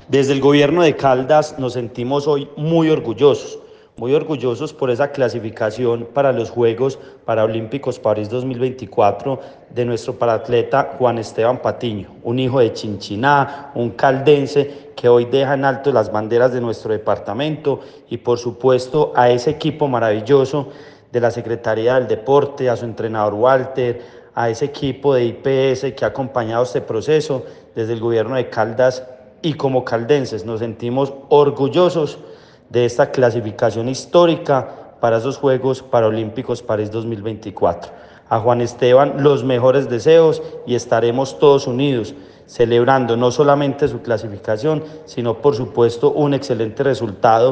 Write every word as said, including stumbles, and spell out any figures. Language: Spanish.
Desde el gobierno de Caldas nos sentimos hoy muy orgullosos, muy orgullosos por esa clasificación para los Juegos Paralímpicos París dos mil veinticuatro de nuestro paratleta Juan Esteban Patiño, un hijo de Chinchiná, un caldense que hoy deja en alto las banderas de nuestro departamento, y por supuesto a ese equipo maravilloso de la Secretaría del Deporte, a su entrenador Walter, a ese equipo de I P S que ha acompañado este proceso desde el gobierno de Caldas. Y como caldenses nos sentimos orgullosos de esta clasificación histórica para esos Juegos Paralímpicos París dos mil veinticuatro. A Juan Esteban los mejores deseos, y estaremos todos unidos celebrando no solamente su clasificación, sino por supuesto un excelente resultado